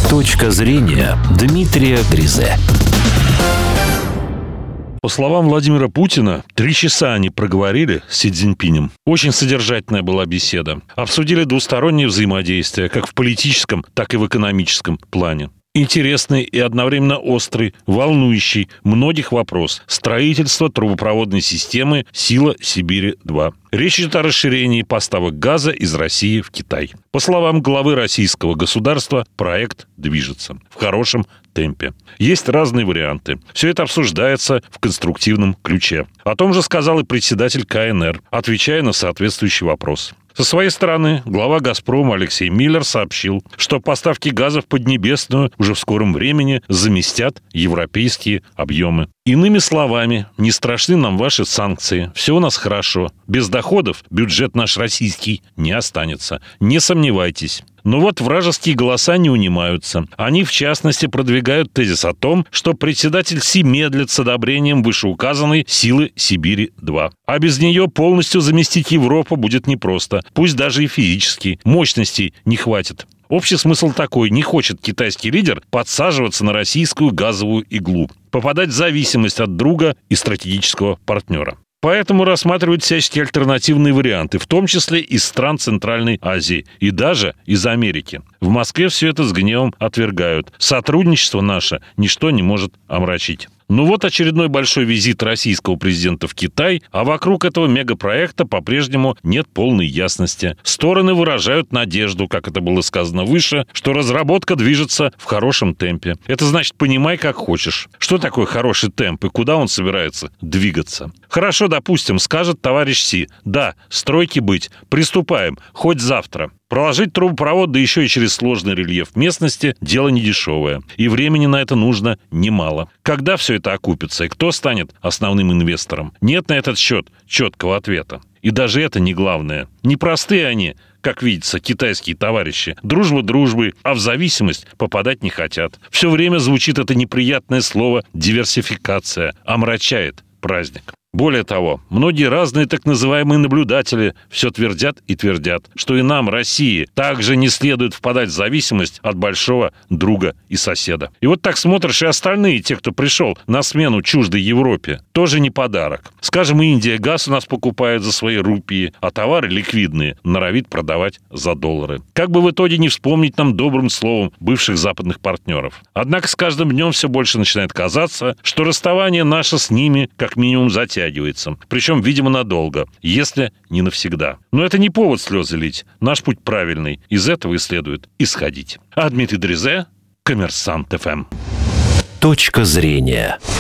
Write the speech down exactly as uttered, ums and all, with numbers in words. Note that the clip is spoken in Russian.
Точка зрения Дмитрия Дрезе. По словам Владимира Путина, три часа они проговорили с Си Цзиньпинем. Очень содержательная была беседа. Обсудили двустороннее взаимодействие, как в политическом, так и в экономическом плане. Интересный и одновременно острый, волнующий многих вопрос строительства трубопроводной системы «Сила Сибири-два». Речь идет о расширении поставок газа из России в Китай. По словам главы российского государства, проект движется в хорошем темпе. Есть разные варианты. Все это обсуждается в конструктивном ключе. О том же сказал и председатель Ка Эн Эр, отвечая на соответствующий вопрос. Со своей стороны, глава «Газпрома» Алексей Миллер сообщил, что поставки газа в Поднебесную уже в скором времени заместят европейские объемы. Иными словами, не страшны нам ваши санкции, все у нас хорошо. Без доходов бюджет наш российский не останется, не сомневайтесь. Но вот вражеские голоса не унимаются. Они, в частности, продвигают тезис о том, что председатель Си медлит с одобрением вышеуказанной «Силы Сибири-два». А без нее полностью заместить Европу будет непросто, пусть даже и физически. Мощностей не хватит. Общий смысл такой: не хочет китайский лидер подсаживаться на российскую газовую иглу, попадать в зависимость от друга и стратегического партнера. Поэтому рассматривают всяческие альтернативные варианты, в том числе из стран Центральной Азии и даже из Америки. В Москве все это с гневом отвергают. Сотрудничество наше ничто не может омрачить. Ну вот очередной большой визит российского президента в Китай, а вокруг этого мегапроекта по-прежнему нет полной ясности. Стороны выражают надежду, как это было сказано выше, что разработка движется в хорошем темпе. Это значит, понимай, как хочешь. Что такое хороший темп и куда он собирается двигаться? Хорошо, допустим, скажет товарищ Си: да, стройки быть, приступаем, хоть завтра. Проложить трубопровод, да еще и через сложный рельеф местности, дело недешевое. И времени на это нужно немало. Когда все это окупится и кто станет основным инвестором? Нет на этот счет четкого ответа. И даже это не главное. Непростые они, как видится, китайские товарищи. Дружба дружбой, а в зависимость попадать не хотят. Все время звучит это неприятное слово «диверсификация», омрачает праздник. Более того, многие разные так называемые наблюдатели все твердят и твердят, что и нам, России, также не следует впадать в зависимость от большого друга и соседа. И вот так смотришь, и остальные, те, кто пришел на смену чуждой Европе, тоже не подарок. Скажем, Индия газ у нас покупает за свои рупии, а товары ликвидные норовит продавать за доллары. Как бы в итоге не вспомнить нам добрым словом бывших западных партнеров. Однако с каждым днем все больше начинает казаться, что расставание наше с ними как минимум затягивается. Причем, видимо, надолго, если не навсегда. Но это не повод слезы лить. Наш путь правильный. Из этого и следует исходить. А Дмитрий Дрезе, Коммерсант эф эм. Точка зрения.